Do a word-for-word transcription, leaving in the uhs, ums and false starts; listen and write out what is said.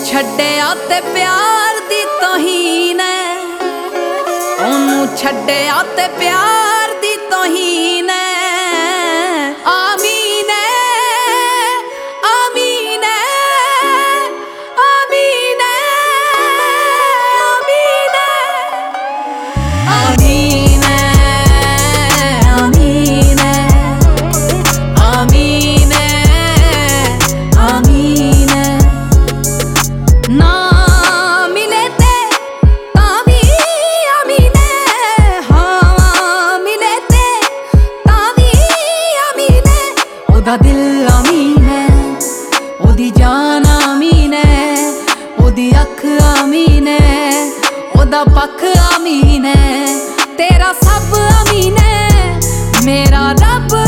छड्डिया ते प्यार दी तौहीन है, ओनू छड्डिया ते प्यार दी तौहीन है। आमीन है, आमीन है, आमीन है, आमीन है, आमीन है, आमीन है, आमीन है, आमीन है। ना मिले ते तावी आमीन है, हाँ मिले ते तावी आमीन है। ओदा दिल आमीन है, ओदी जान आमीन है, ओदी अख आमीन है, ओदा पख आमीन है। तेरा सब आमीन है, मेरा रब